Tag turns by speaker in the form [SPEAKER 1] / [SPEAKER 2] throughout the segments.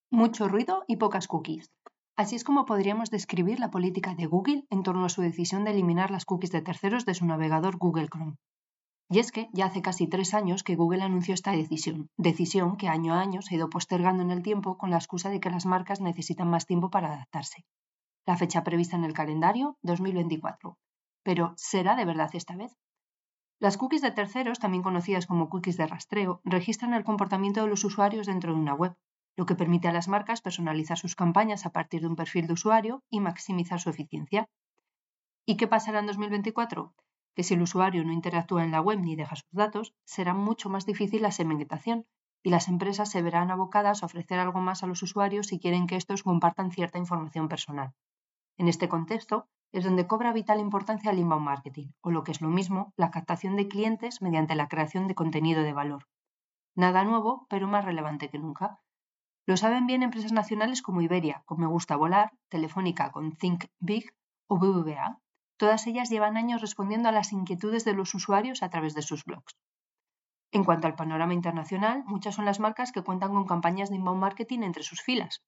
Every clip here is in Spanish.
[SPEAKER 1] Mucho ruido y pocas cookies. Así es como podríamos describir la política de Google en torno a su decisión de eliminar las cookies de terceros de su navegador Google Chrome. Y es que ya hace casi 3 años que Google anunció esta decisión que año a año se ha ido postergando en el tiempo con la excusa de que las marcas necesitan más tiempo para adaptarse. La fecha prevista en el calendario, 2024. Pero, ¿será de verdad esta vez? Las cookies de terceros, también conocidas como cookies de rastreo, registran el comportamiento de los usuarios dentro de una web, lo que permite a las marcas personalizar sus campañas a partir de un perfil de usuario y maximizar su eficiencia. ¿Y qué pasará en 2024? Que si el usuario no interactúa en la web ni deja sus datos, será mucho más difícil la segmentación y las empresas se verán abocadas a ofrecer algo más a los usuarios si quieren que estos compartan cierta información personal. En este contexto es donde cobra vital importancia el inbound marketing, o lo que es lo mismo, la captación de clientes mediante la creación de contenido de valor. Nada nuevo, pero más relevante que nunca. Lo saben bien empresas nacionales como Iberia, con Me Gusta Volar, Telefónica con Think Big o BBVA. Todas ellas llevan años respondiendo a las inquietudes de los usuarios a través de sus blogs. En cuanto al panorama internacional, muchas son las marcas que cuentan con campañas de inbound marketing entre sus filas.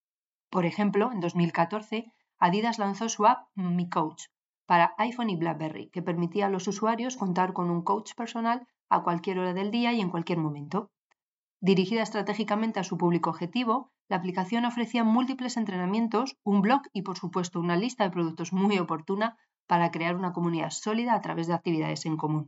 [SPEAKER 1] Por ejemplo, en 2014, Adidas lanzó su app Mi Coach para iPhone y BlackBerry, que permitía a los usuarios contar con un coach personal a cualquier hora del día y en cualquier momento. Dirigida estratégicamente a su público objetivo, la aplicación ofrecía múltiples entrenamientos, un blog y, por supuesto, una lista de productos muy oportuna para crear una comunidad sólida a través de actividades en común.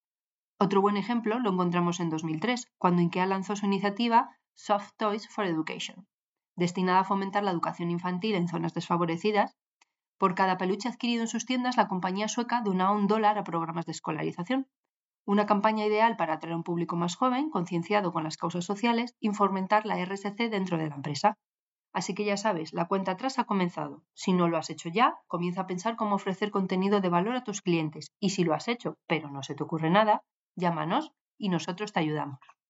[SPEAKER 1] Otro buen ejemplo lo encontramos en 2003, cuando IKEA lanzó su iniciativa Soft Toys for Education, destinada a fomentar la educación infantil en zonas desfavorecidas. Por cada peluche adquirido en sus tiendas, la compañía sueca donaba $1 a programas de escolarización. Una campaña ideal para atraer a un público más joven, concienciado con las causas sociales y fomentar la RSC dentro de la empresa. Así que ya sabes, la cuenta atrás ha comenzado. Si no lo has hecho ya, comienza a pensar cómo ofrecer contenido de valor a tus clientes. Y si lo has hecho, pero no se te ocurre nada, llámanos y nosotros te ayudamos.